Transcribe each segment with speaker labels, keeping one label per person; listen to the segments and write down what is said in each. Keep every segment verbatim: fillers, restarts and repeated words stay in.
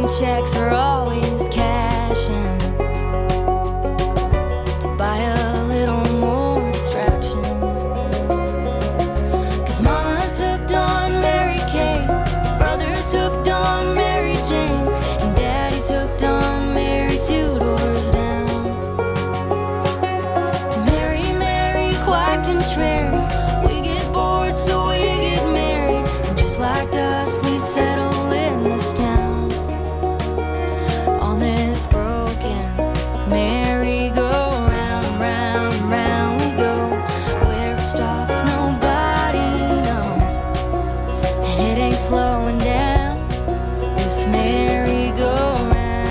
Speaker 1: Writing checks are always cashing to buy a little more distraction. Cause mama's hooked on Mary Kate, brother's hooked on Mary Jane, and daddy's hooked on Mary two doors down. Mary, Mary, quite contrary, we get bored so we get married, and just like dust we settle in this town. On this broken merry-go-round, round, round we go. Where it stops nobody knows, and it ain't slowing down, this merry-go-round.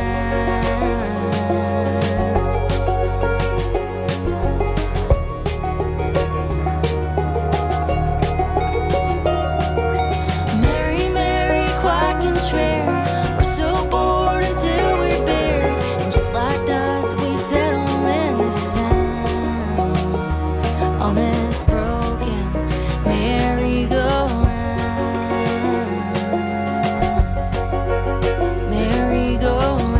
Speaker 1: Mary, Mary, quite contrary, we're so bored until we're buried, and just like dust we settle in this town. On this broken merry-go-round, merry-go-round.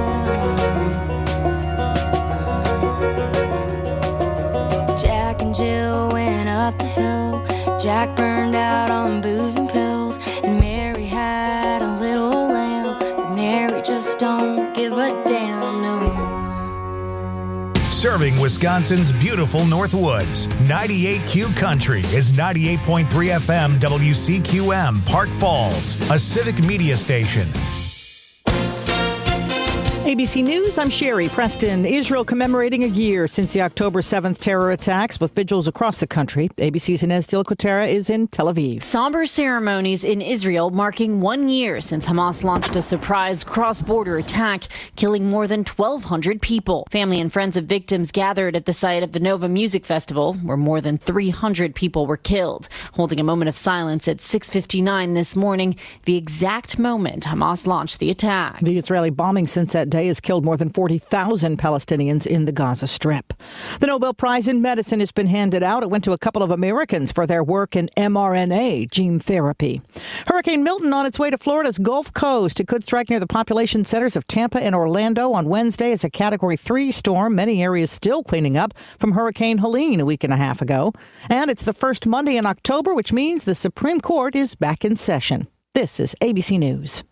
Speaker 1: Jack and Jill went up the hill. Jack burned out on booze and pills, and Mary had a little lamb, but Mary just don't give a damn no more.
Speaker 2: Serving Wisconsin's beautiful Northwoods. ninety-eight Q Country is ninety-eight point three F M W C Q M Park Falls, a civic media station.
Speaker 3: A B C News, I'm Sherry Preston. Israel commemorating a year since the October seventh terror attacks with vigils across the country. A B C's Inez de la Cotera is in Tel Aviv.
Speaker 4: Somber ceremonies in Israel marking one year since Hamas launched a surprise cross-border attack, killing more than twelve hundred people. Family and friends of victims gathered at the site of the Nova Music Festival, where more than three hundred people were killed, holding a moment of silence at six fifty-nine this morning, the exact moment Hamas launched the attack.
Speaker 3: The Israeli bombing since that day has killed more than forty thousand Palestinians in the Gaza Strip. The Nobel Prize in Medicine has been handed out. It went to a couple of Americans for their work in mRNA gene therapy. Hurricane Milton on its way to Florida's Gulf Coast. It could strike near the population centers of Tampa and Orlando on Wednesday as a Category three storm. Many areas still cleaning up from Hurricane Helene a week and a half ago. And it's the first Monday in October, which means the Supreme Court is back in session. This is A B C News.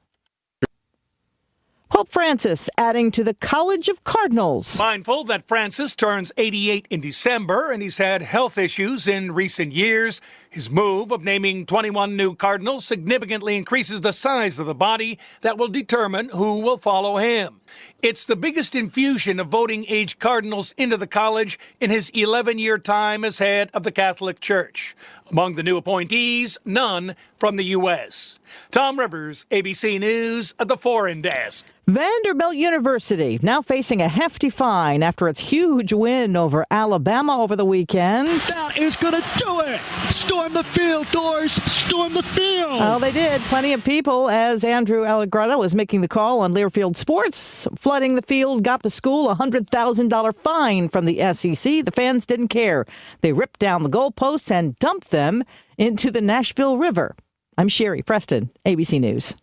Speaker 3: Pope Francis adding to the College of Cardinals.
Speaker 5: Mindful that Francis turns eighty-eight in December and he's had health issues in recent years, his move of naming twenty-one new cardinals significantly increases the size of the body that will determine who will follow him. It's the biggest infusion of voting-age cardinals into the college in his eleven-year time as head of the Catholic Church. Among the new appointees, none from the U S Tom Rivers, A B C News at the Foreign Desk.
Speaker 3: Vanderbilt University now facing a hefty fine after its huge win over Alabama over the weekend.
Speaker 6: That is going to do it. Storm the field, Doors. Storm the field.
Speaker 3: Well, they did. Plenty of people, as Andrew Allegretta was making the call on Learfield Sports. Flooding the field got the school a one hundred thousand dollars fine from the S E C. The fans didn't care. They ripped down the goalposts and dumped them into the Nashville River. I'm Sherry Preston, A B C News.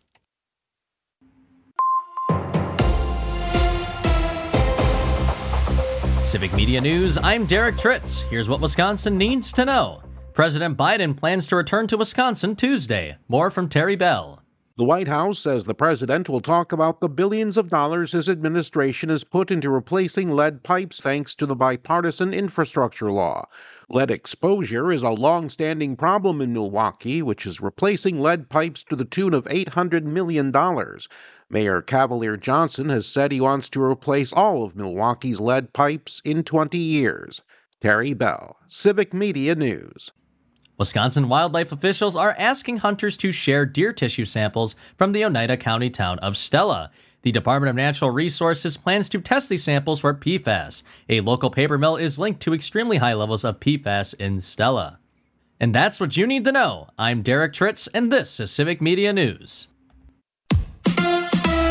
Speaker 7: Civic Media News, I'm Derek Tritz. Here's what Wisconsin needs to know. President Biden plans to return to Wisconsin Tuesday. More from Terry Bell.
Speaker 8: The White House says the president will talk about the billions of dollars his administration has put into replacing lead pipes thanks to the bipartisan infrastructure law. Lead exposure is a long-standing problem in Milwaukee, which is replacing lead pipes to the tune of eight hundred million dollars. Mayor Cavalier Johnson has said he wants to replace all of Milwaukee's lead pipes in twenty years. Terry Bell, Civic Media News.
Speaker 7: Wisconsin wildlife officials are asking hunters to share deer tissue samples from the Oneida County town of Stella. The Department of Natural Resources plans to test these samples for P FAS. A local paper mill is linked to extremely high levels of P FAS in Stella. And that's what you need to know. I'm Derek Tritz, and this is Civic Media News.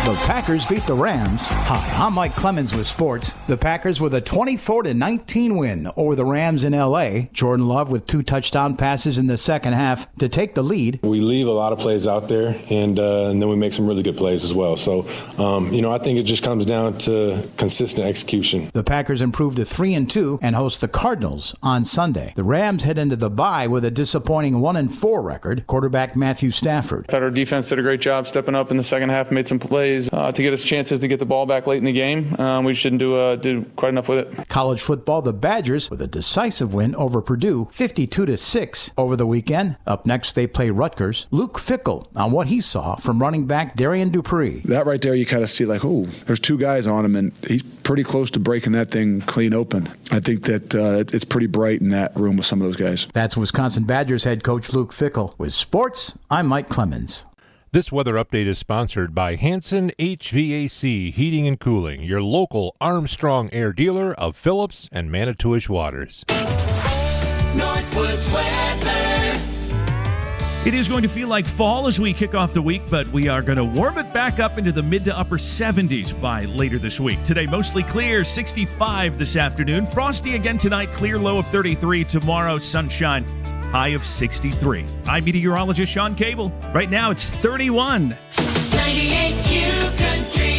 Speaker 9: The Packers beat the Rams. Hi, I'm Mike Clemens with sports. The Packers with a twenty-four to nineteen win over the Rams in L A. Jordan Love with two touchdown passes in the second half to take the lead.
Speaker 10: We leave a lot of plays out there, and uh, and then we make some really good plays as well. So, um, you know, I think it just comes down to consistent execution.
Speaker 9: The Packers improved to three and two and host the Cardinals on Sunday. The Rams head into the bye with a disappointing one and four record. Quarterback Matthew Stafford.
Speaker 11: I thought our defense did a great job stepping up in the second half, made some plays uh, to get us chances to get the ball back late in the game. Um, we just didn't do uh, did quite enough with it.
Speaker 9: College football, the Badgers with a decisive win over Purdue, fifty-two to six over the weekend. Up next, they play Rutgers. Luke Fickell on what he saw from running back Darian Dupree.
Speaker 12: That right there, you kind of see like, oh, there's two guys on him, and he's pretty close to breaking that thing clean open. I think that uh, it's pretty bright in that room with some of those guys.
Speaker 9: That's Wisconsin Badgers head coach Luke Fickell. With sports, I'm Mike Clemens.
Speaker 13: This weather update is sponsored by Hanson H V A C Heating and Cooling, your local Armstrong Air dealer of Phillips and Manitowish Waters.
Speaker 14: Northwoods weather.
Speaker 15: It is going to feel like fall as we kick off the week, but we are going to warm it back up into the mid to upper seventies by later this week. Today, mostly clear, sixty-five this afternoon. Frosty again tonight, clear low of thirty-three. Tomorrow, sunshine, high of sixty-three. I'm meteorologist Sean Cable. Right now, it's thirty-one.
Speaker 14: ninety-eight Q Country.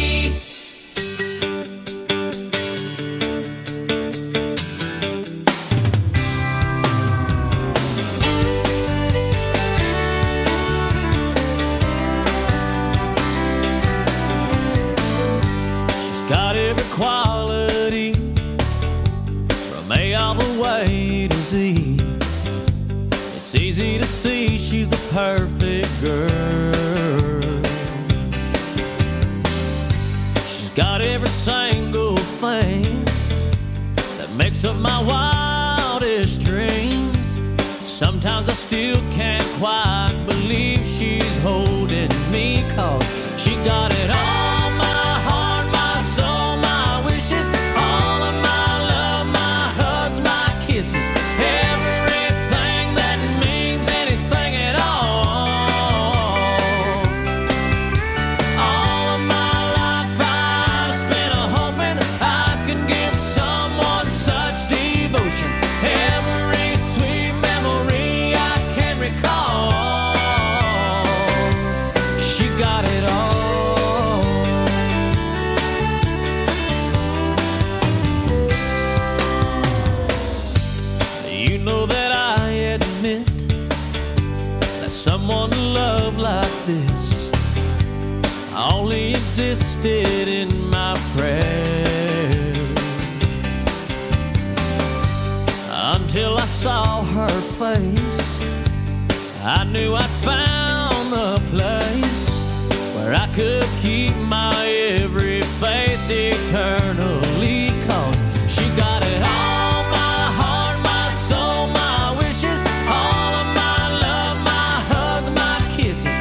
Speaker 16: Got every quality from A all the way to Z. It's easy to see she's the perfect girl. She's got every single thing that makes up my wildest dreams. Sometimes I still can't quite believe she's holding me, 'cause she got it all. Existed in my prayers until I saw her face. I knew I'd found the place where I could keep my every faith eternally, 'cause she got it all, my heart, my soul, my wishes, all of my love, my hugs, my kisses.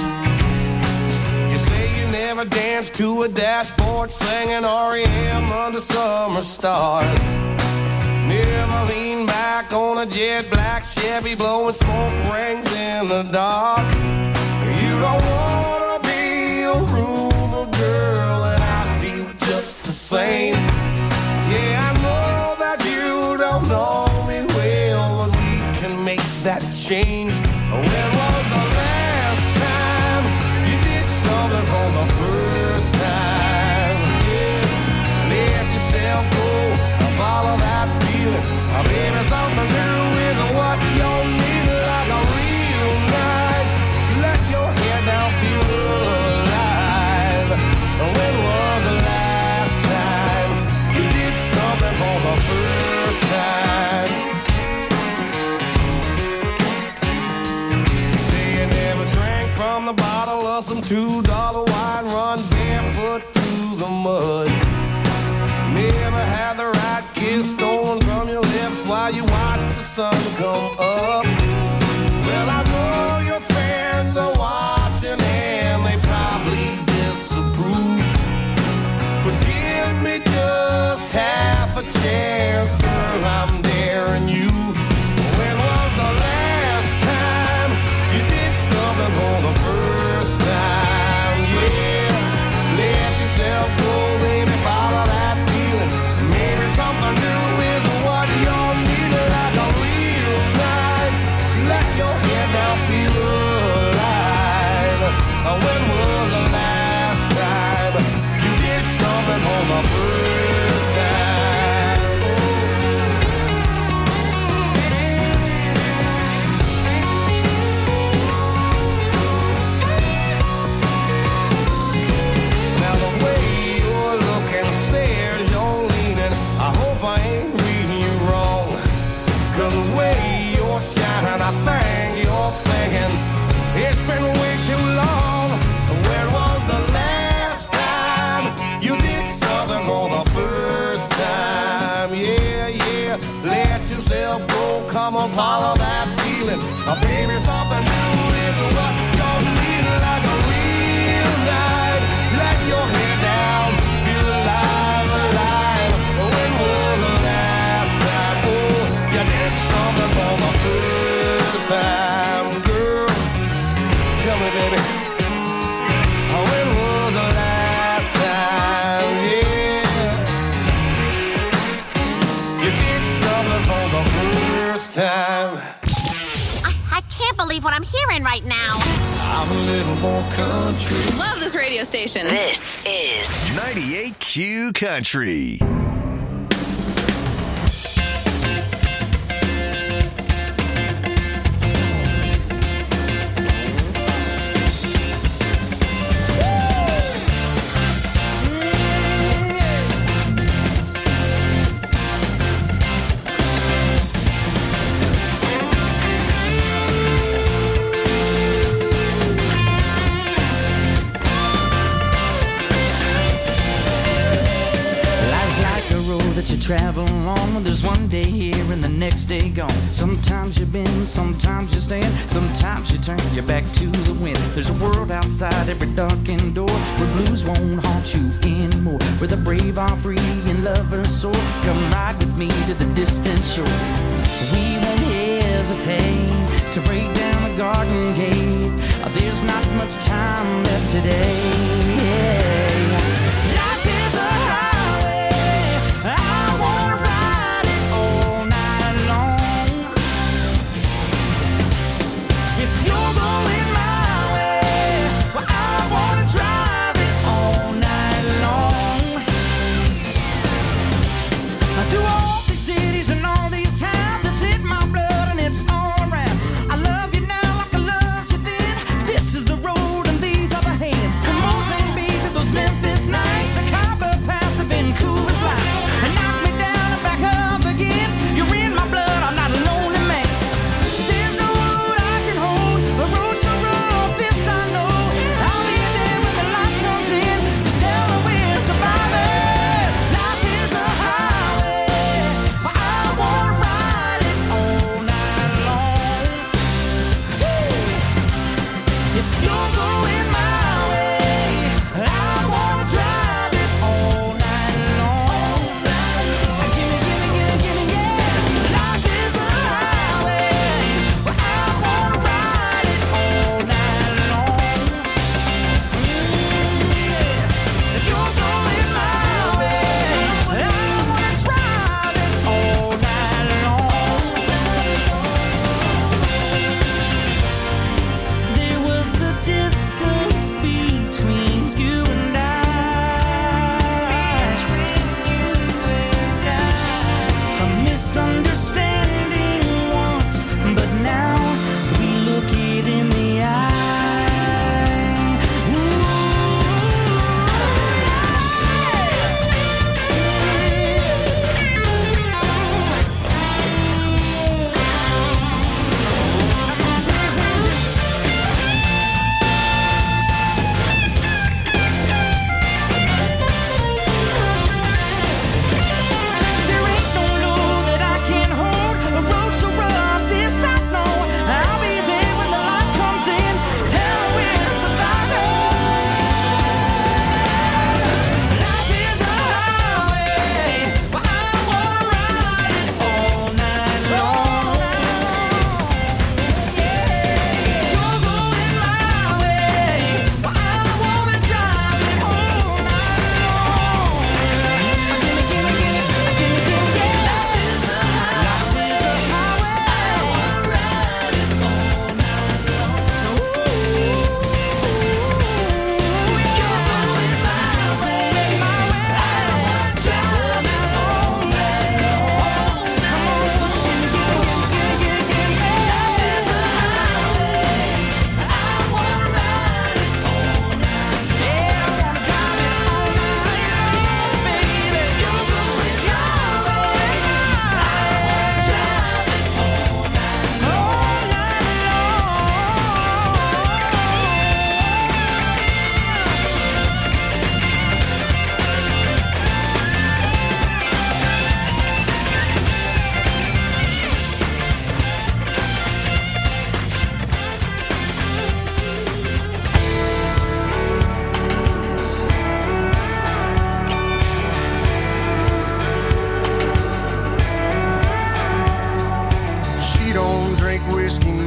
Speaker 17: To a dashboard singing R E M to summer stars. Never lean back on a jet black Chevy blowing smoke rings in the dark. You don't wanna be a rumor girl, and I feel just the same. Yeah, I know that you don't know me well, but we can make that change. When was the last time you did something for the first time? Yeah, let yourself go and follow that feeling. Uh, Baby, something new is what you need, like a real night. Let your head down, feel alive. When was the last time you did something for the first time? Say you never drank from the bottle of some two dollar wine, run barefoot through the mud. Never had the right kiss stolen from your lips while you watch the sun come up. Well, I know your friends are watching and they probably disapprove, but give me just half a chance, girl, I'm daring you. When was the last time you did something for the first time? Yeah, let yourself go, baby, follow that feeling. Maybe something new is what you need, like a real night. Let your head down, feel alive. When was the last time you did something for the first time? Now the way you're looking says you're leaning. I hope I ain't reading you wrong, 'cause the way you're shining, I think you're thinking it's been way too long. When was the last time you did something for the first time? Yeah, yeah, let yourself go, come on, follow that feeling. Uh, baby, something new is what you're needing, like a real night. Let your head down, feel alive, alive. When was the last time, oh, you did something for the first time, girl? Tell me, baby. Oh, when was the last time, yeah, you did something for the first time?
Speaker 18: I, I can't believe what I'm hearing right now.
Speaker 17: I'm a little more country.
Speaker 19: Love this radio station.
Speaker 20: This is ninety-eight Q Country.
Speaker 21: Life's like a road that you travel on. There's one day here and the next day gone. Sometimes you bend, sometimes you stand, sometimes you turn your back to the wind. There's a world outside every darkened door where blues won't haunt you anymore, where the brave are free and lovers soar. Come ride with me to the distant shore. We won't hesitate to break down the garden gate. There's not much time left today. Life is a highway, I wanna ride it all night long. If you're going my way, well, I wanna drive it all night long. Through all these cities and all these towns, it's in my blood and it's all around. I love you now like I loved you then. This is the road and these are the hands. Come on, sing me to those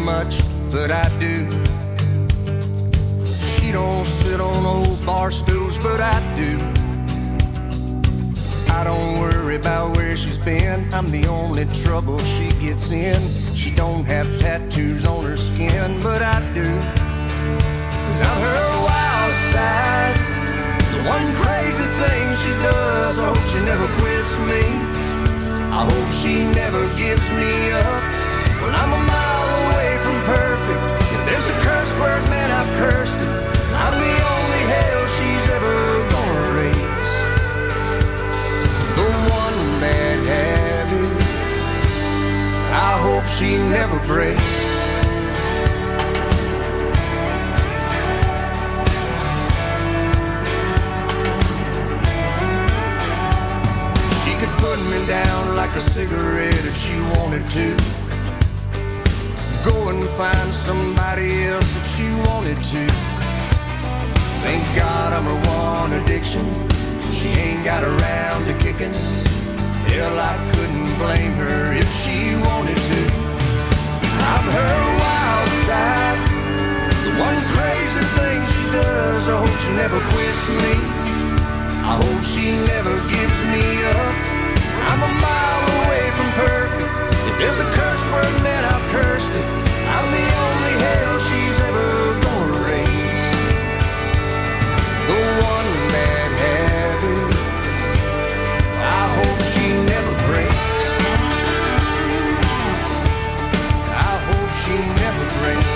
Speaker 17: much, but I do. She don't sit on old bar stools, but I do. I don't worry about where she's been. I'm the only trouble she gets in. She don't have tattoos on her skin, but I do. 'Cause I'm her wild side, the one crazy thing she does. I hope she never quits me. I hope she never gives me up. Well, I'm a mile away from perfect. If there's a curse word, man, I've cursed it. I'm the only hell she's ever gonna raise. The one bad habit I hope she never breaks. She could put me down like a cigarette if she wanted to. Go and find somebody else if she wanted to. Thank God I'm her one addiction. She ain't got around to kicking. Hell, I couldn't blame her if she wanted to. I'm her wild side, the one crazy thing she does. I hope she never quits me. I hope she never gives me up. I'm a mile away from perfect. If there's a curse word, man, I've cursed it. I'm the only hell she's ever gonna raise. The one bad habit I hope she never breaks. I hope she never breaks.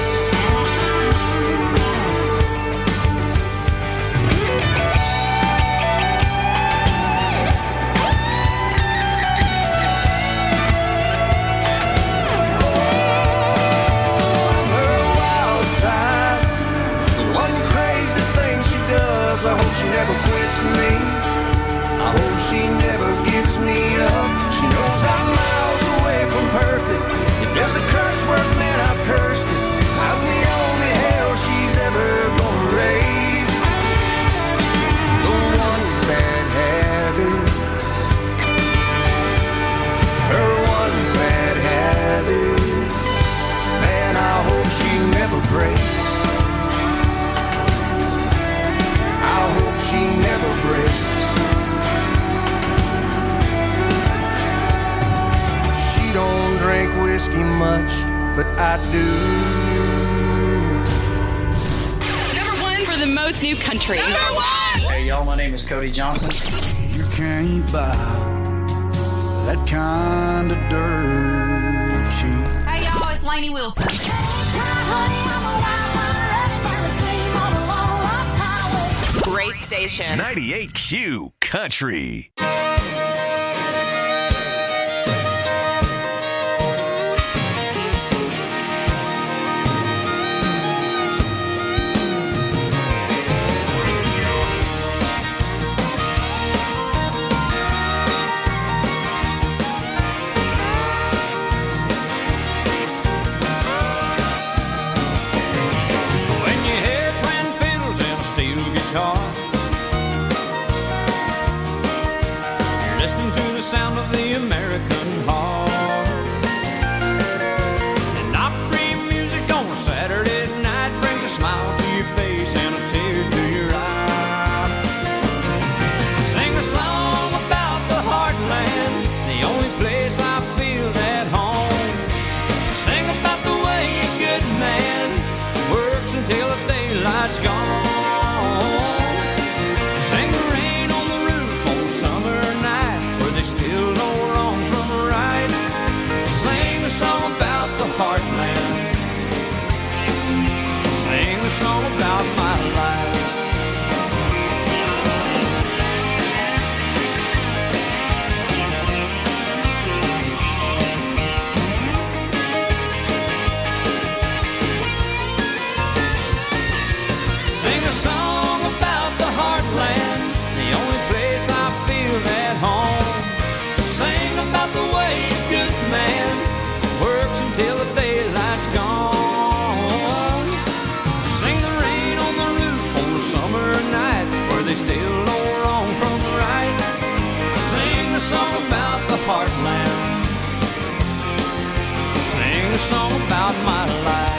Speaker 17: I hope she never quits me. I hope she never gives me up. She knows I'm miles away from perfect. If there's a curse word, man, I've cursed it. I'm the only hell she's ever gonna raise. The one bad habit, her one bad habit, man, I hope she never breaks. I hope she never breaks. She don't drink whiskey much, but I do.
Speaker 19: Number one for the most new country. Number one!
Speaker 22: Hey y'all, my name is Cody Johnson. You can't buy that kind of dirt cheap.
Speaker 19: Hey y'all, it's Lainey Wilson. Great station.
Speaker 20: ninety-eight Q Country.
Speaker 16: Sound of the American heart. And Opry music on a Saturday night brings a smile to your face and a tear to your eye. Sing a song about the heartland, the only place I feel at home. Sing about the way a good man works until the daylight's gone. Still know wrong from right. Sing a song about the heartland. Sing a song about my life. Sing a song about the heartland, the only place I feel at home. Sing about the way a good man works until the daylight's gone. Sing the rain on the roof on the summer night where they still know wrong from right. Sing a song about the heartland. Sing a song about my life.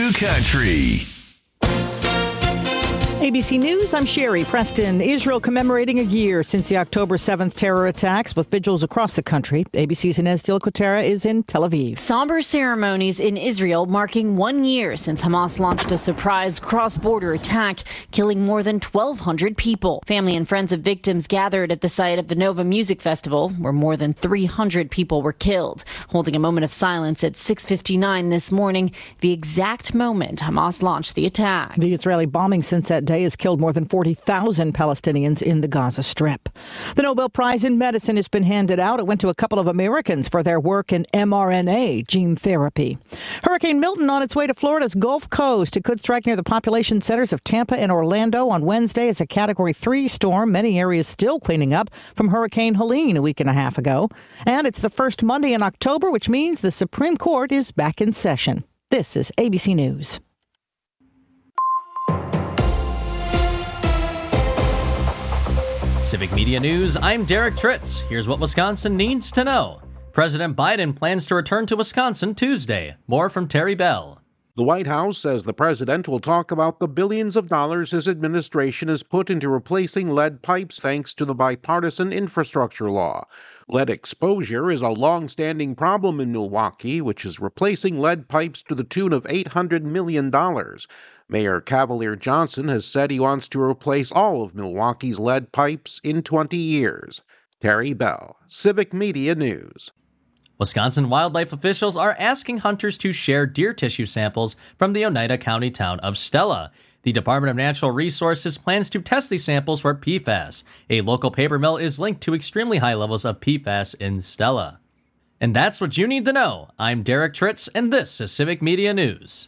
Speaker 20: Q Country.
Speaker 3: A B C News, I'm Sherry Preston. Israel commemorating a year since the October seventh terror attacks with vigils across the country. A B C's Inez Dilkotera is in Tel Aviv.
Speaker 4: Somber ceremonies in Israel marking one year since Hamas launched a surprise cross-border attack, killing more than twelve hundred people. Family and friends of victims gathered at the site of the Nova Music Festival, where more than three hundred people were killed. Holding a moment of silence at six fifty-nine this morning, the exact moment Hamas launched the attack.
Speaker 3: The Israeli bombing since that day has killed more than forty thousand Palestinians in the Gaza Strip. The Nobel Prize in Medicine has been handed out. It went to a couple of Americans for their work in M R N A gene therapy. Hurricane Milton on its way to Florida's Gulf Coast. It could strike near the population centers of Tampa and Orlando on Wednesday as a Category three storm. Many areas still cleaning up from Hurricane Helene a week and a half ago. And it's the first Monday in October, which means the Supreme Court is back in session. This is A B C News.
Speaker 7: Civic Media News, I'm Derek Tritz. Here's what Wisconsin needs to know. President Biden plans to return to Wisconsin Tuesday. More from Terry Bell.
Speaker 8: The White House says the president will talk about the billions of dollars his administration has put into replacing lead pipes thanks to the bipartisan infrastructure law. Lead exposure is a long-standing problem in Milwaukee, which is replacing lead pipes to the tune of eight hundred million dollars. Mayor Cavalier Johnson has said he wants to replace all of Milwaukee's lead pipes in twenty years. Terry Bell, Civic Media News.
Speaker 7: Wisconsin wildlife officials are asking hunters to share deer tissue samples from the Oneida County town of Stella. The Department of Natural Resources plans to test these samples for P FAS. A local paper mill is linked to extremely high levels of P FAS in Stella. And that's what you need to know. I'm Derek Tritz, and this is Civic Media News.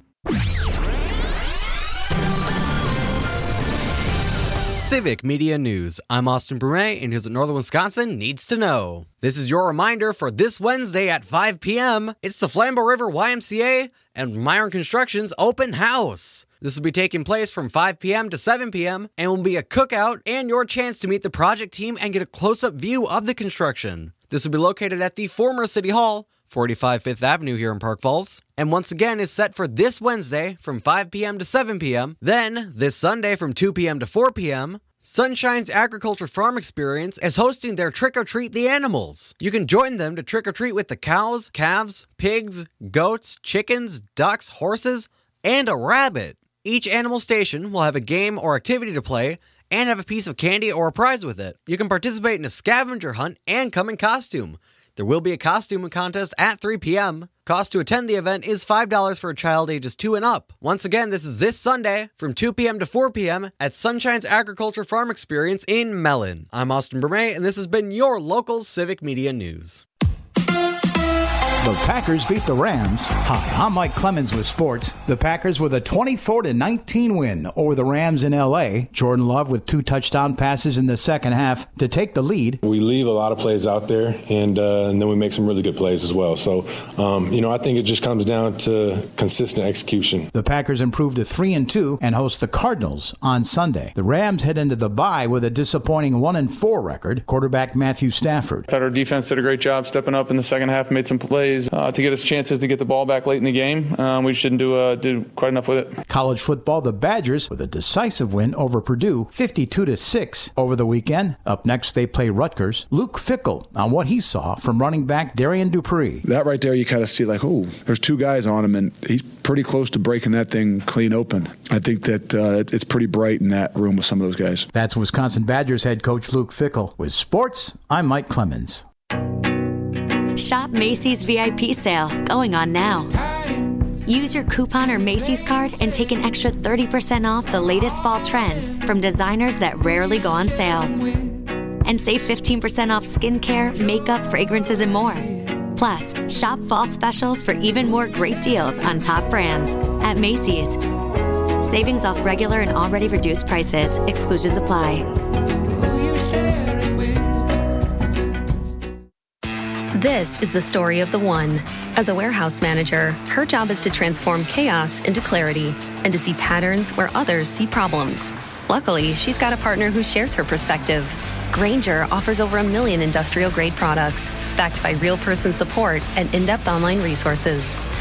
Speaker 1: Civic Media News. I'm Austin Brunet, and here's what Northern Wisconsin needs to know. This is your reminder for this Wednesday at five p.m. It's the Flambeau River Y M C A and Myron Construction's open house. This will be taking place from five p.m. to seven p.m. and will be a cookout and your chance to meet the project team and get a close-up view of the construction. This will be located at the former City Hall, forty-five Fifth Avenue here in Park Falls, and once again is set for this Wednesday from five p.m. to seven p.m. Then, this Sunday from two p.m. to four p.m., Sunshine's Agriculture Farm Experience is hosting their Trick or Treat the Animals. You can join them to trick or treat with the cows, calves, pigs, goats, chickens, ducks, horses, and a rabbit. Each animal station will have a game or activity to play and have a piece of candy or a prize with it. You can participate in a scavenger hunt and come in costume. There will be a costume contest at three p.m. Cost to attend the event is five dollars for a child ages two and up. Once again, this is this Sunday from two p.m. to four p.m. at Sunshine's Agriculture Farm Experience in Mellon. I'm Austin Brunet, and this has been your local Civic Media News.
Speaker 9: The Packers beat the Rams. Hi, I'm Mike Clemens with sports. The Packers with a twenty-four to nineteen win over the Rams in L A. Jordan Love with two touchdown passes in the second half to take the lead.
Speaker 10: We leave a lot of plays out there, and uh, and then we make some really good plays as well. So, um, you know, I think it just comes down to consistent execution.
Speaker 9: The Packers improved to three and two and host the Cardinals on Sunday. The Rams head into the bye with a disappointing one and four record. Quarterback Matthew Stafford.
Speaker 11: I thought our defense did a great job stepping up in the second half, made some plays Uh, to get us chances to get the ball back late in the game. Um, we just didn't do, uh, do quite enough with it.
Speaker 9: College football, the Badgers with a decisive win over Purdue, fifty-two to six over the weekend. Up next, they play Rutgers. Luke Fickell on what he saw from running back Darian Dupree.
Speaker 12: That right there, you kind of see like, oh, there's two guys on him, and he's pretty close to breaking that thing clean open. I think that uh, it's pretty bright in that room with some of those guys.
Speaker 9: That's Wisconsin Badgers head coach Luke Fickell. With sports, I'm Mike Clemens.
Speaker 2: Shop Macy's V I P sale, going on now. Use your coupon or Macy's card and take an extra thirty percent off the latest fall trends from designers that rarely go on sale. And save fifteen percent off skincare, makeup, fragrances, and more. Plus, shop fall specials for even more great deals on top brands at Macy's. Savings off regular and already reduced prices. Exclusions apply.
Speaker 23: This is the story of the one. As a warehouse manager, her job is to transform chaos into clarity and to see patterns where others see problems. Luckily, she's got a partner who shares her perspective. Grainger offers over a million industrial-grade products, backed by real-person support and in-depth online resources.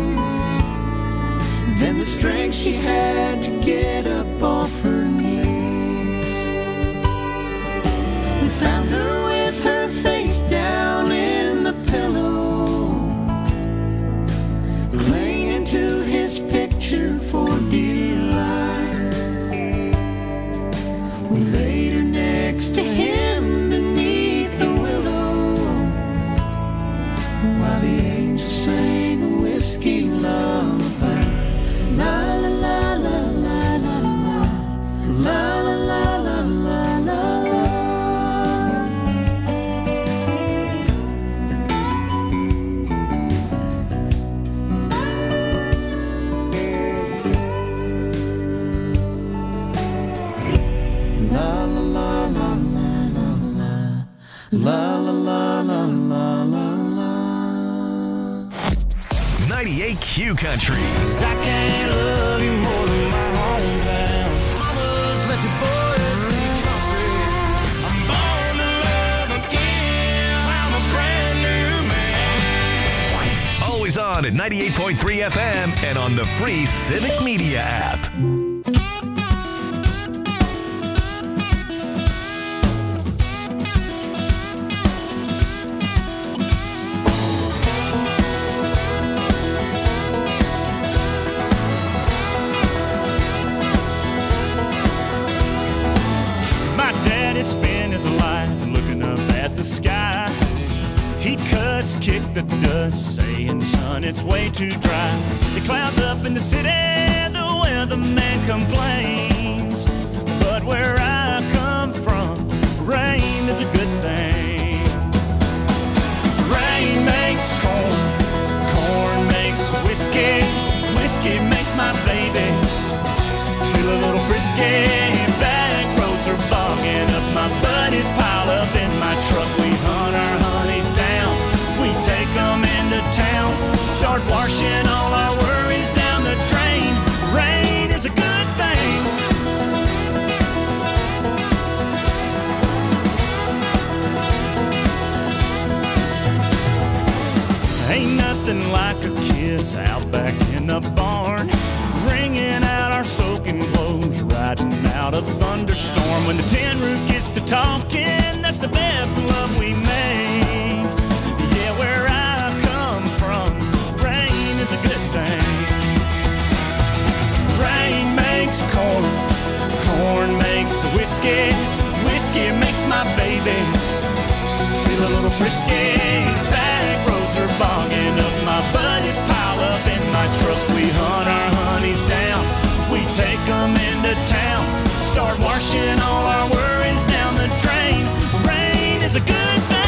Speaker 21: strength she had to get up off her knees. We found her with her face down in the pillow, clinging to his picture for dear life. We laid her next to him beneath the willow, while the angels sang a whiskey lullaby. La la la la la la la, la la la la la la la. La la la la la la la, la la la la la la.
Speaker 20: ninety-eight Q Country.
Speaker 21: I can't love you more than my hometown. Mamas, let your boys be country. I'm born to love again. I'm a brand new man.
Speaker 20: Always on at ninety-eight point three F M and on the free Civic Media app.
Speaker 14: My daddy spent his life looking up at the sky. He cussed, kicked the dust, saying, son, it's way too dry. The clouds up in the city, the weatherman complains. But where I come from, rain is a good thing. Rain makes corn, corn makes whiskey, whiskey makes my baby feel a little frisky. Back roads are bogging up, my buddies pile up in my truck. We hunt our honeys down, we take them into town, start washing all our worries down the drain. Rain is a good thing. Ain't nothing like a kiss out back in the barn, wringing out our soaking clothes, riding out a thunderstorm. When the tin roof gets to talking, that's the best love we make. Yeah, where I come from, rain is a good thing. Rain makes corn, corn makes whiskey, whiskey makes my baby feel a little frisky. Back roads are bogging up, my buddies pile up in my truck. We hunt our honeys down, we take them into town, start washing all our worries down the drain. Rain is a good thing.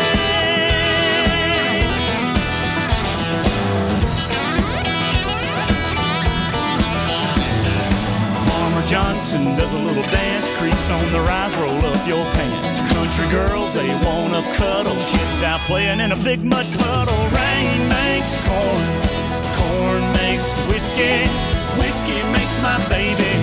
Speaker 14: Farmer Johnson does a little dance, creaks on the rise, roll up your pants. Country girls, they wanna cuddle, kids out playing in a big mud puddle. Rain makes corn, corn makes whiskey, whiskey makes my baby.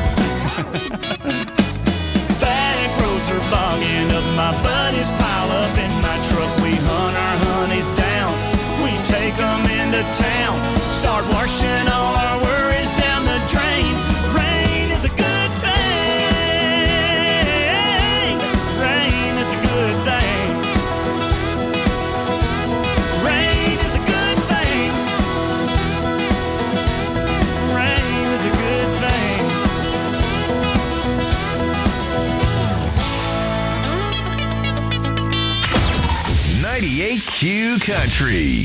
Speaker 14: Back roads are bogging up, my buddies pile up in my truck. We hunt our honeys down, we take them into town, start washing all our worries down the drain. Rain is a good thing. Rain is a good thing. Rain is a good thing. Rain is a good thing.
Speaker 20: ninety-eight Q Country.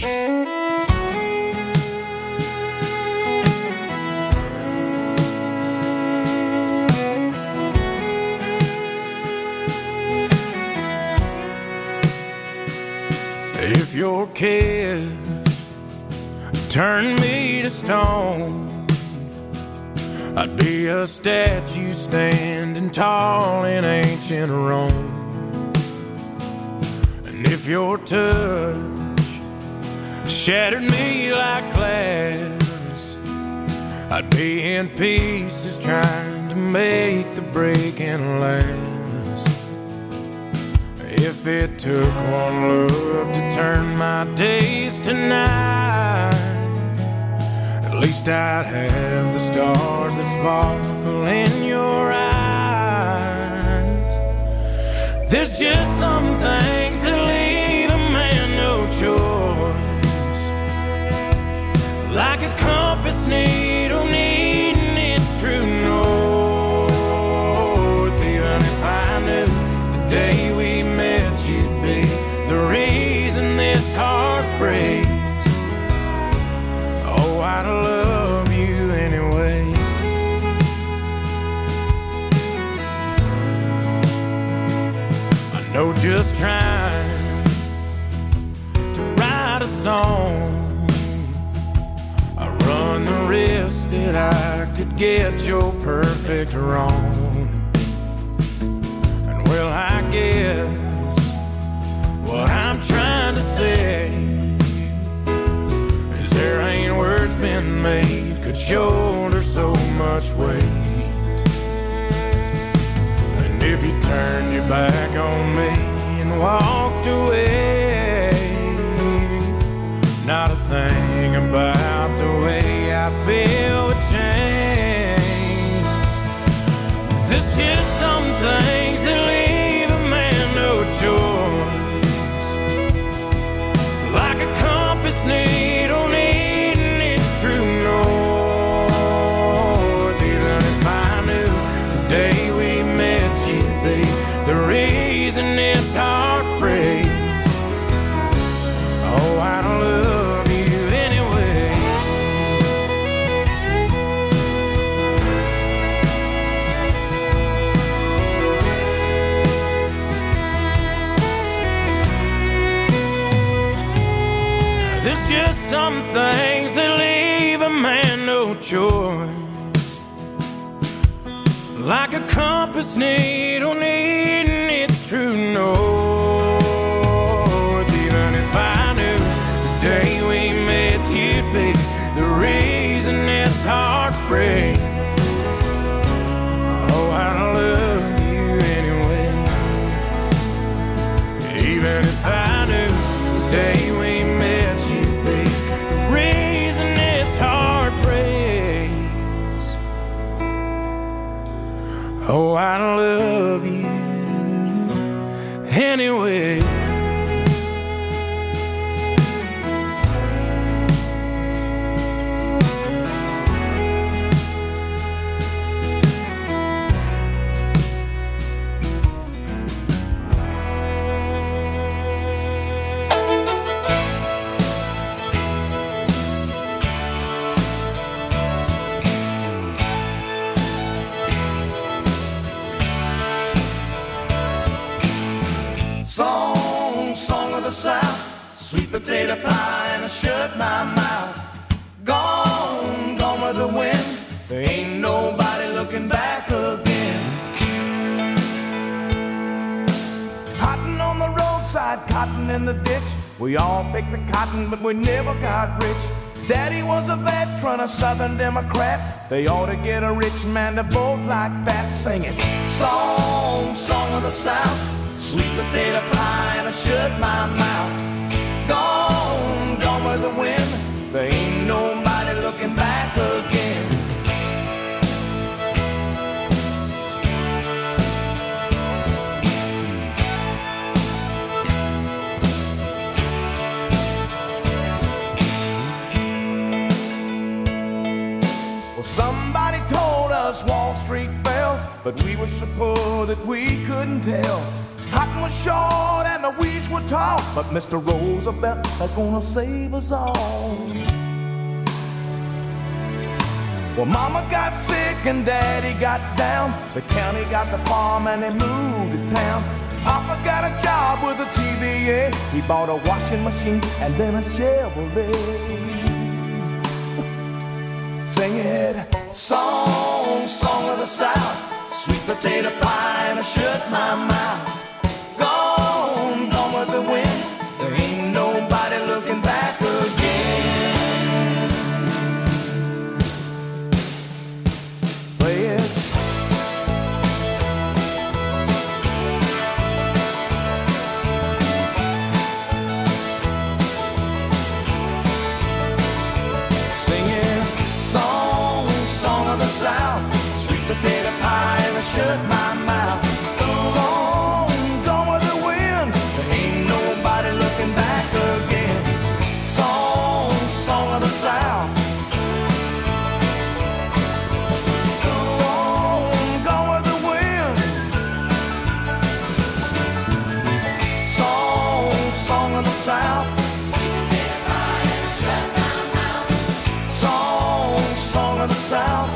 Speaker 21: If your kiss turned me to stone, I'd be a statue standing tall in ancient Rome. And if your touch shattered me like glass, I'd be in pieces trying to make the breaking last. If it took one look to turn my days to night, at
Speaker 14: least I'd have the stars that sparkle in your eyes. There's just some things that leave a man no choice, like a compass needle needing its true north. Even if I knew the day we met you'd be the reason this heart breaks, oh, I'd love you anyway. I know just trying to write a song, I run the risk that I could get your perfect wrong. And well, I guess what I'm trying to say is there ain't words been made could shoulder so much weight. And if you turned your back on me and walked away, not a thing about the way I feel would change. There's just some things that leave a man no choice, like a compass needle needing its true north. Even if I knew the day we met you'd be the reason this heart breaks, oh, I don't love you anyway. There's just some things that leave a man no choice, like a compass needle needing its true north. Even if I knew the day we met you'd be the reason this heart breaks, oh, I love you anyway. Even if I knew the day we met you'd be the reason this heart breaks, oh, I love you anyway.
Speaker 16: Song, song of the South, sweet potato pie, and I shut my mouth. Gone, gone with the wind, there ain't nobody looking back again. Cotton on the roadside, cotton in the ditch, we all picked the cotton, but we never got rich. Daddy was a veteran, a Southern Democrat, they ought to get a rich man to vote like that, singing song, song of the South, sweet potato pie, and I shut my mouth. Gone, gone with the wind, there ain't nobody looking back again. Well, somebody told us Wall Street fell, but we were so poor that we couldn't tell. Cotton was short and the weeds were tall, but Mister Roosevelt is gonna save us all. Well, Mama got sick and Daddy got down. The county got the farm and they moved to town. Papa got a job with a T V A. He bought a washing machine and then a Chevrolet. Sing it, song, song of the South, sweet potato pie, and I shut my mouth. Gone, gone with the wind, there ain't nobody looking back again. Play it. Singing, potato pie and I shut my mouth. Gone, gone with the wind. There ain't nobody looking back again. Song, song of the South. Gone, gone with the wind. Song, song of the South. Song, song of the South.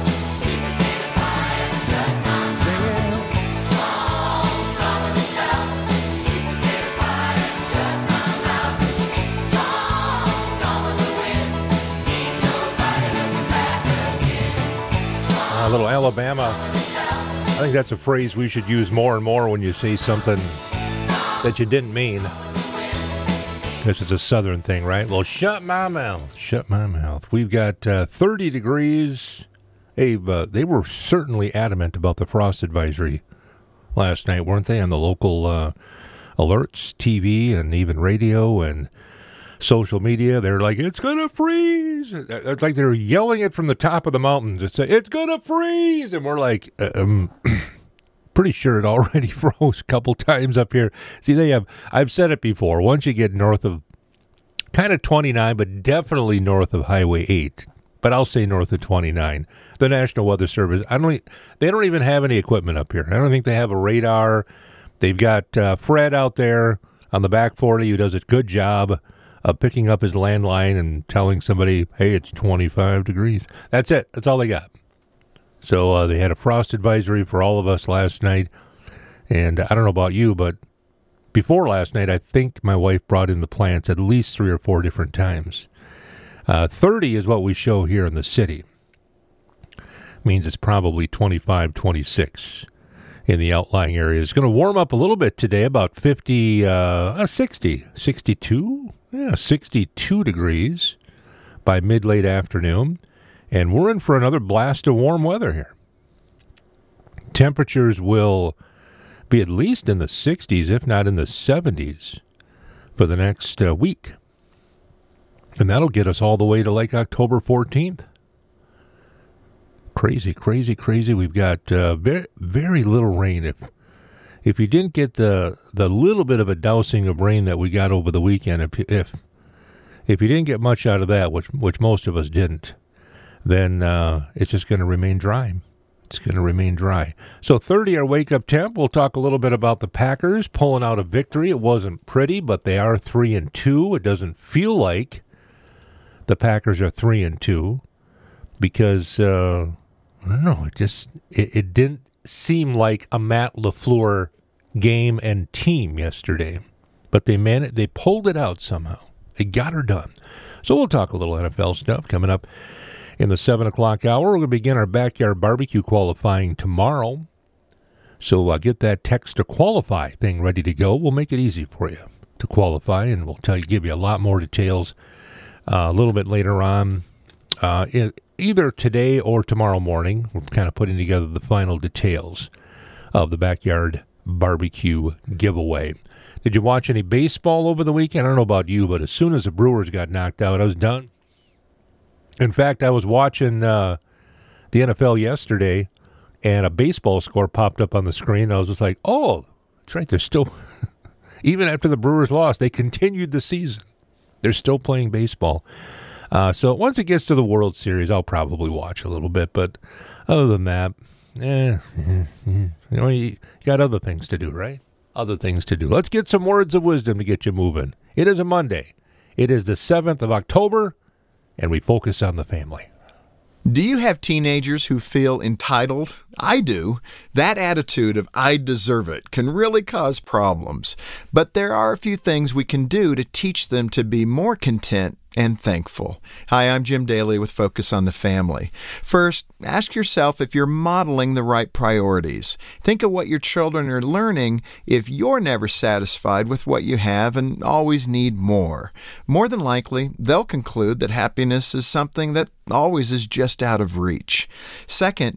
Speaker 24: A little Alabama. I think that's a phrase we should use more and more when you say something that you didn't mean. Because it's a southern thing, right? Well, shut my mouth. Shut my mouth. We've got uh, thirty degrees. Abe, uh, they were certainly adamant about the frost advisory last night, weren't they? On the local uh, alerts, T V, and even radio and social media. They're like, it's going to freeze. It's like they're yelling it from the top of the mountains. It's, it's going to freeze. And we're like, um, pretty sure it already froze a couple times up here. See, they have, I've said it before, once you get north of kind of twenty-nine, but definitely north of Highway eight, but I'll say north of twenty-nine, the National Weather Service, I don't, they don't even have any equipment up here. I don't think they have a radar. They've got uh, Fred out there on the back forty who does a good job of picking up his landline and telling somebody, hey, it's twenty-five degrees. That's it. That's all they got. So uh, they had a frost advisory for all of us last night. And I don't know about you, but before last night, I think my wife brought in the plants at least three or four different times. Uh, thirty is what we show here in the city. Means it's probably twenty-five, twenty-six in the outlying areas. It's going to warm up a little bit today, about fifty, uh, sixty, sixty-two? Yeah, sixty-two degrees by mid-late afternoon. And we're in for another blast of warm weather here. Temperatures will be at least in the sixties, if not in the seventies, for the next uh, week. And that'll get us all the way to like October fourteenth. Crazy, crazy, crazy. We've got uh, very, very little rain. If if you didn't get the the little bit of a dousing of rain that we got over the weekend, if if if you didn't get much out of that, which which most of us didn't, then uh, it's just going to remain dry. It's going to remain dry. So thirty, our wake-up temp. We'll talk a little bit about the Packers pulling out a victory. It wasn't pretty, but they are three and two. It doesn't feel like the Packers are three and two because uh, I don't know. It just it, it didn't seem like a Matt LaFleur game and team yesterday, but they man they pulled it out somehow. They got her done. So we'll talk a little N F L stuff coming up in the seven o'clock hour. We're going to begin our backyard barbecue qualifying tomorrow. So uh, get that text to qualify thing ready to go. We'll make it easy for you to qualify, and we'll tell you, give you a lot more details uh, a little bit later on, uh, it, either today or tomorrow morning. We're kind of putting together the final details of the backyard barbecue giveaway. Did you watch any baseball over the weekend? I don't know about you, but as soon as the Brewers got knocked out, I was done. In fact, I was watching uh, the N F L yesterday, and a baseball score popped up on the screen. I was just like, oh, that's right. They're still, even after the Brewers lost, they continued the season. They're still playing baseball. Uh, so once it gets to the World Series, I'll probably watch a little bit. But other than that, eh, you know, you got other things to do, right? Other things to do. Let's get some words of wisdom to get you moving. It is a Monday. It is the seventh of October, and we focus on the family.
Speaker 4: Do you have teenagers who feel entitled? I do. That attitude of I deserve it can really cause problems. But there are a few things we can do to teach them to be more content and thankful. Hi, I'm Jim Daly with Focus on the Family. First, ask yourself if you're modeling the right priorities. Think of what your children are learning if you're never satisfied with what you have and always need more. More than likely, they'll conclude that happiness is something that always is just out of reach. Second,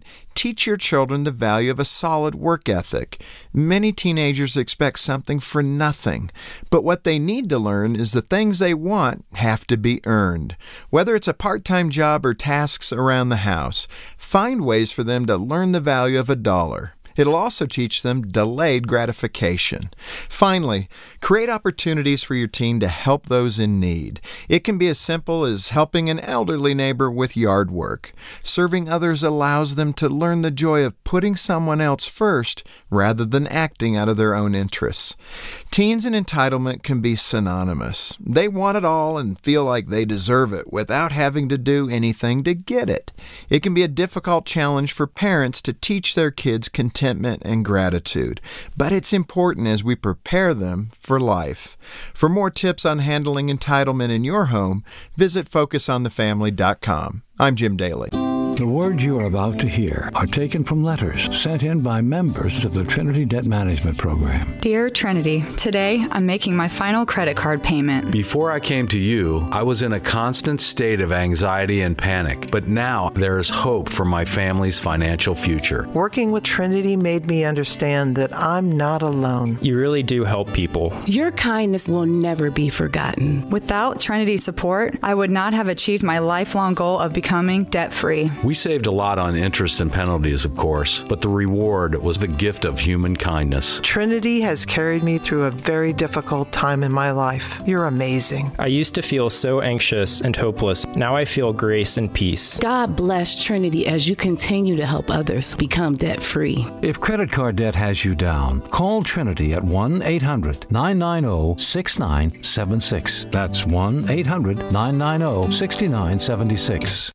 Speaker 4: teach your children the value of a solid work ethic. Many teenagers expect something for nothing, but what they need to learn is the things they want have to be earned. Whether it's a part-time job or tasks around the house, find ways for them to learn the value of a dollar. It'll also teach them delayed gratification. Finally, create opportunities for your teen to help those in need. It can be as simple as helping an elderly neighbor with yard work. Serving others allows them to learn the joy of putting someone else first rather than acting out of their own interests. Teens and entitlement can be synonymous. They want it all and feel like they deserve it without having to do anything to get it. It can be a difficult challenge for parents to teach their kids contentment and gratitude, but it's important as we prepare them for life. For more tips on handling entitlement in your home, visit focus on the family dot com. I'm Jim Daly.
Speaker 9: The words you are about to hear are taken from letters sent in by members of the Trinity Debt Management Program.
Speaker 3: Dear Trinity, today I'm making my final credit card payment.
Speaker 17: Before I came to you, I was in a constant state of anxiety and panic, but now there is hope for my family's financial future.
Speaker 18: Working with Trinity made me understand that I'm not alone.
Speaker 19: You really do help people.
Speaker 22: Your kindness will never be forgotten.
Speaker 3: Without Trinity's support, I would not have achieved my lifelong goal of becoming debt-free.
Speaker 17: We saved a lot on interest and penalties, of course, but the reward was the gift of human kindness.
Speaker 18: Trinity has carried me through a very difficult time in my life. You're amazing.
Speaker 19: I used to feel so anxious and hopeless. Now I feel grace and peace.
Speaker 22: God bless Trinity as you continue to help others become debt-free.
Speaker 9: If credit card debt has you down, call Trinity at one eight hundred nine nine zero six nine seven six. That's one eight hundred nine nine zero six nine seven six.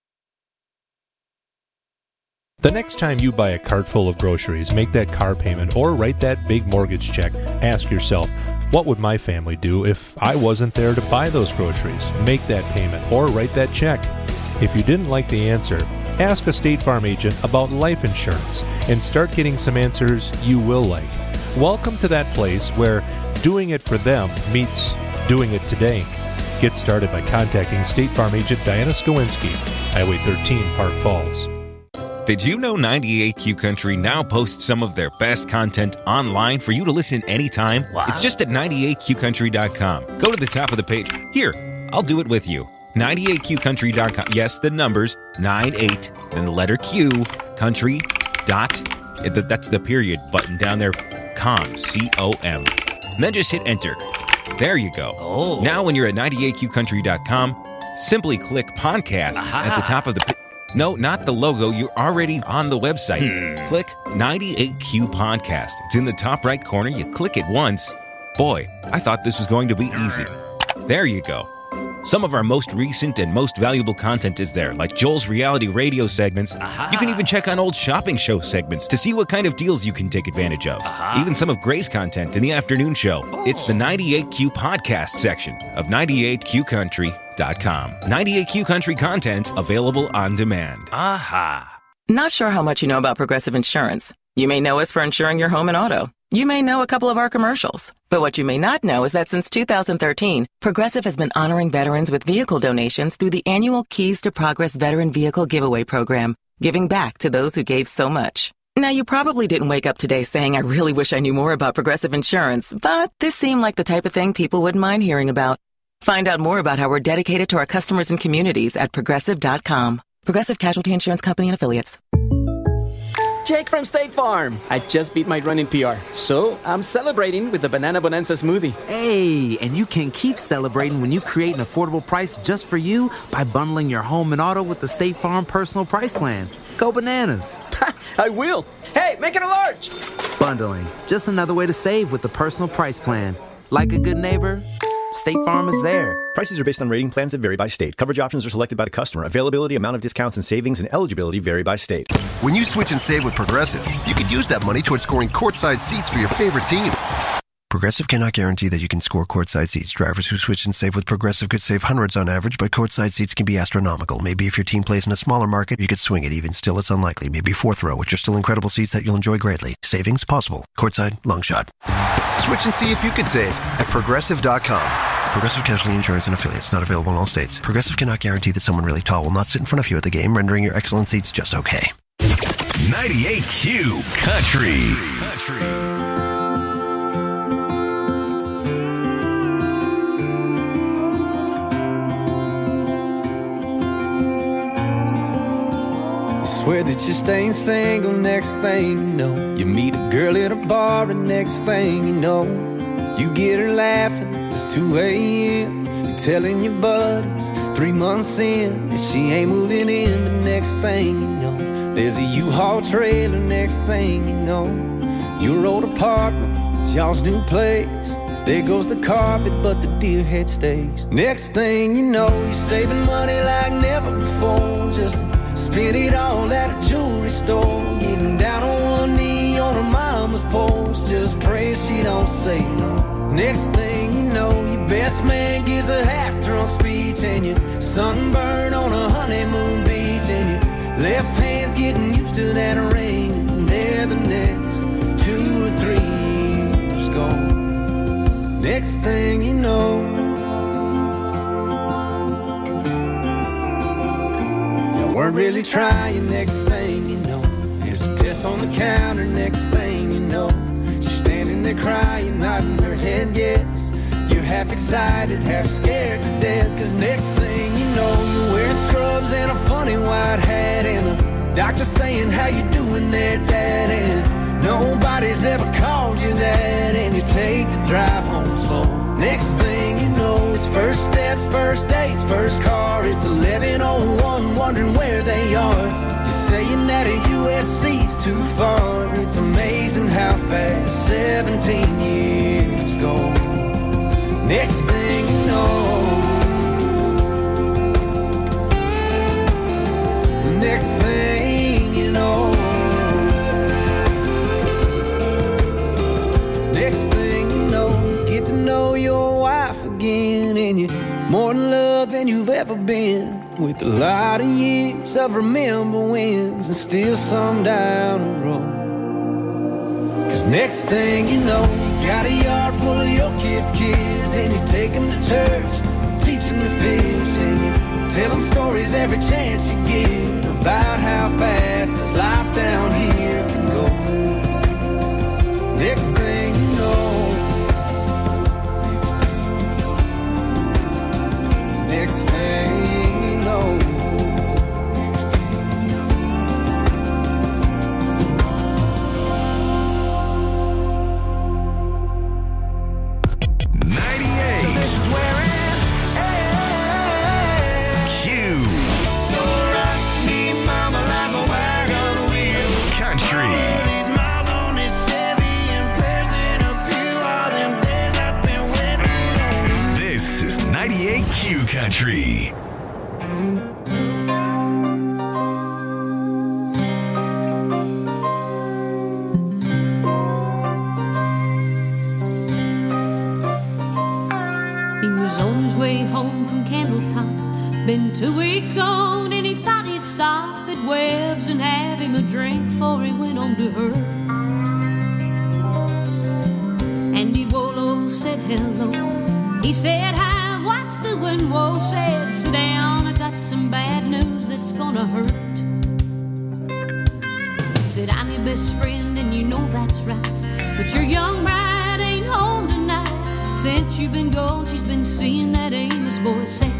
Speaker 24: The next time you buy a cart full of groceries, make that car payment, or write that big mortgage check, ask yourself, what would my family do if I wasn't there to buy those groceries, make that payment, or write that check? If you didn't like the answer, ask a State Farm agent about life insurance and start getting some answers you will like. Welcome to that place where doing it for them meets doing it today. Get started by contacting State Farm agent Diana Skowinski, Highway thirteen, Park Falls.
Speaker 25: Did you know ninety-eight Q Country now posts some of their best content online for you to listen anytime? Wow. It's just at ninety-eight Q country dot com. Go to the top of the page. Here, I'll do it with you. ninety-eight Q country dot com. Yes, the numbers, ninety-eight, then the letter Q, country, dot, that's the period button down there, com, C O M. And then just hit enter. There you go. Oh. Now when you're at ninety-eight Q country dot com, simply click podcasts Aha. at the top of the page. No, not the logo. You're already on the website. Hmm. Click ninety-eight Q Podcast. It's in the top right corner. You click it once. Boy, I thought this was going to be easy. There you go. Some of our most recent and most valuable content is there, like Joel's reality radio segments. Aha. You can even check on old shopping show segments to see what kind of deals you can take advantage of. Aha. Even some of Gray's content in the afternoon show. Oh. It's the ninety-eight Q Podcast section of ninety-eight Q country dot com. ninety-eight Q Country content available on demand.
Speaker 26: Aha. Not sure how much you know about Progressive Insurance. You may know us for insuring your home and auto. You may know a couple of our commercials. But what you may not know is that since two thousand thirteen, Progressive has been honoring veterans with vehicle donations through the annual Keys to Progress Veteran Vehicle Giveaway Program, giving back to those who gave so much. Now, you probably didn't wake up today saying, I really wish I knew more about Progressive Insurance, but this seemed like the type of thing people wouldn't mind hearing about. Find out more about how we're dedicated to our customers and communities at progressive dot com. Progressive Casualty Insurance Company and Affiliates.
Speaker 27: Jake from State Farm. I just beat my run in P R, so I'm celebrating with the Banana Bonanza smoothie.
Speaker 28: Hey, and you can keep celebrating when you create an affordable price just for you by bundling your home and auto with the State Farm Personal Price Plan. Go bananas.
Speaker 27: I will. Hey, make it a large.
Speaker 28: Bundling, just another way to save with the Personal Price Plan. Like a good neighbor, State Farm is there.
Speaker 29: Prices are based on rating plans that vary by state. Coverage options are selected by the customer. Availability, amount of discounts and savings, and eligibility vary by state.
Speaker 30: When you switch and save with Progressive, you could use that money towards scoring courtside seats for your favorite team. Progressive cannot guarantee that you can score courtside seats. Drivers who switch and save with Progressive could save hundreds on average, but courtside seats can be astronomical. Maybe if your team plays in a smaller market, you could swing it. Even still, it's unlikely. Maybe fourth row, which are still incredible seats that you'll enjoy greatly. Savings possible. Courtside, long shot. Switch and see if you could save at progressive dot com. Progressive Casualty Insurance and Affiliates. Not available in all states. Progressive cannot guarantee that someone really tall will not sit in front of you at the game, rendering your excellent seats just okay.
Speaker 20: ninety-eight Q Country. Country.
Speaker 1: Swear that you're staying single, next thing you know, you meet a girl at a bar, and next thing you know, you get her laughing, it's two a.m. You're telling your buddies, three months in, and she ain't moving in. But next thing you know, there's a U-Haul trailer. Next thing you know, your old apartment, it's y'all's new place. There goes the carpet, but the deer head stays. Next thing you know, you're saving money like never before, just to spend it all at a jewelry store. Getting down on one knee on her mama's porch, just praying she don't say no. Next thing you know, your best man gives a half-drunk speech, and you're sunburned on a honeymoon beach, and your left hand's getting used to that ring, and there the next two or three years gone. Next thing you know, weren't really trying. Next thing you know, there's a test on the counter. Next thing you know, she's standing there crying, nodding her head yes. You're half excited, half scared to death, cause next thing you know, you're wearing scrubs and a funny white hat, and the doctor saying, how you doing there, Dad? And nobody's ever called you that, and you take the drive home slow. Next thing you know, it's first steps, first dates, first car. It's eleven oh one, wondering where they are. You're saying that a U S C's too far. It's amazing how fast seventeen years go. Next thing you know, next thing you know, next thing you know, you get to know your wife again, and you're more in love than you've ever been, with a lot of years of remember wins and still some down the road. Cause next thing you know, you got a yard full of your kids' kids, and you take them to church, teach them to fish, and you tell them stories every chance you get about how fast this life down here can go. Next thing you know, next thing you know,
Speaker 20: ninety-eight. So this is where it ends. Q. So rock me, mama, like a wagon wheel. Country. These miles on this Chevy and prayers in a pew, all them days I spent waiting on. This is ninety-eight Q Country.
Speaker 31: He was on his way home from Candletop. Been two weeks gone and he thought he'd stop at Webb's and have him a drink before he went on to her. Andy Wolo said hello. He said hi, what's doing? Whoa said sit down, I got some bad news that's gonna hurt. He said I'm your best friend and you know that's right, but your young bride ain't home tonight. Since you've been gone, she's been seeing that Amos boy Seth.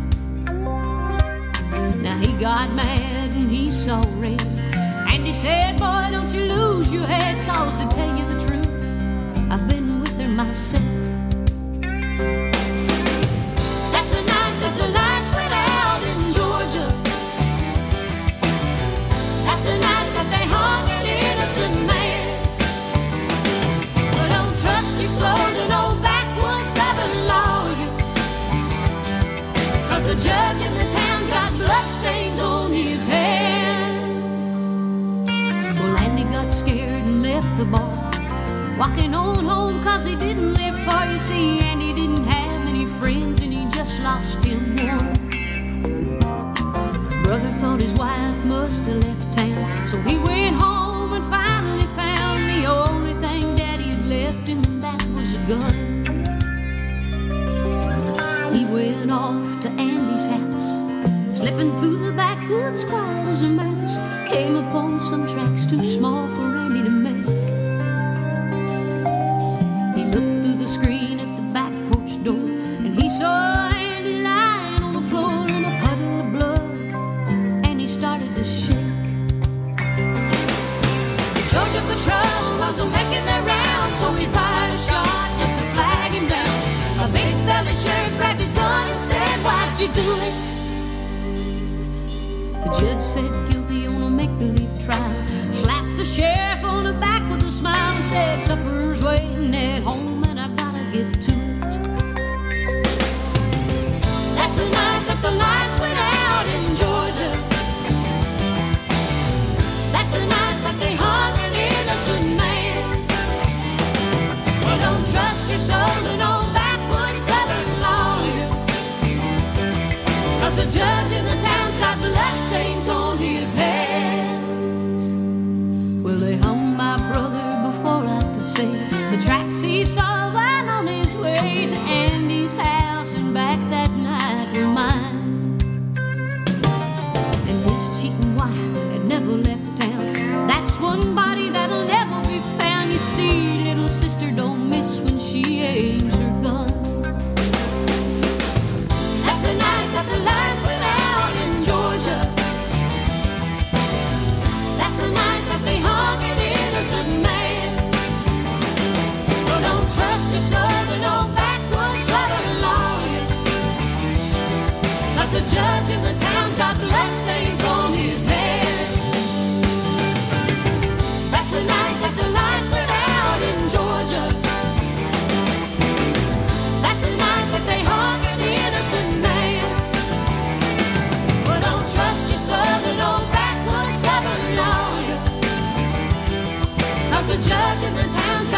Speaker 31: Now he got mad and he saw red, and he said, boy, don't you lose your head, cause to tell you the truth, I've been with her myself. That's the night that the lights went out in Georgia. That's the night that they hung an innocent man. But don't trust your soul to no backwoods southern lawyer, cause the judge in the town's got bloodstains on his hand. Well, Andy got scared and left the bar, walking on home cause he didn't live far. You see, Andy didn't have many friends and he just lost him one. Brother thought his wife must have left town, so he went home and finally found the only thing Daddy had left him, and that was a gun. He went off to Andy's house, slipping through the back backwoods quiet as a mouse, came upon some tracks too small for Randy to make. He looked through the screen at the back porch door, and he saw Andy lying on the floor in a puddle of blood, and he started to shake. The Georgia Patrol wasn't making their round, so he fired a shot just to flag him down. A big-bellied sheriff grabbed his gun and said, "Why'd you do it?" The judge said guilty on a make-believe trial, slapped the sheriff on the back with a smile and said, "Supper's waiting at home and I gotta get to it." That's the night that the lights went out in Georgia. That's the night that they hung an innocent man. Well, don't trust your soul to no backwoods southern lawyer, 'cause the judge in the town's got bloodstains on his hands. Well, they hung my brother before I could see the tracks he saw while on his way to Andy's house and back that night were mine. And his cheating wife had never left town. That's one body that'll never be found. You see, little sister don't miss when she aims her gun. That's the night that the lights went out in Georgia. That's the night that they hung an innocent man. Well, don't trust your soul to no backwoods southern lawyer, 'cause the judge in the town's got bloodstains on his hands. That's the night that the lights went out in Georgia. That's the night that they hung an innocent man. Well, don't trust your soul to no backwoods southern lawyer, 'cause the judge in the town's